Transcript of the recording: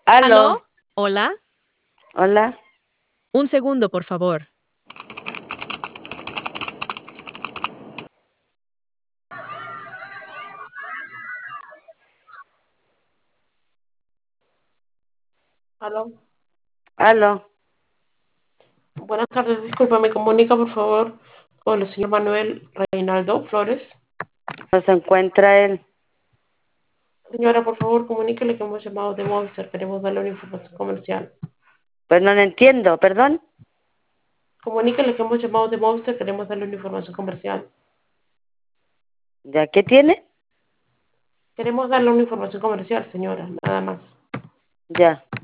¿Aló? ¿Aló? ¿Hola? Hola. Un segundo, por favor. Aló. ¿Aló? Buenas tardes, disculpa, me comunica por favor con el señor Manuel Reinaldo Flores. ¿No se encuentra él? Señora, por favor, comuníquele que hemos llamado de Monster, queremos darle una información comercial. Pues no lo entiendo, perdón. Comuníquele que hemos llamado de Monster, queremos darle una información comercial. ¿Ya qué tiene? Queremos darle una información comercial, señora, nada más. Ya.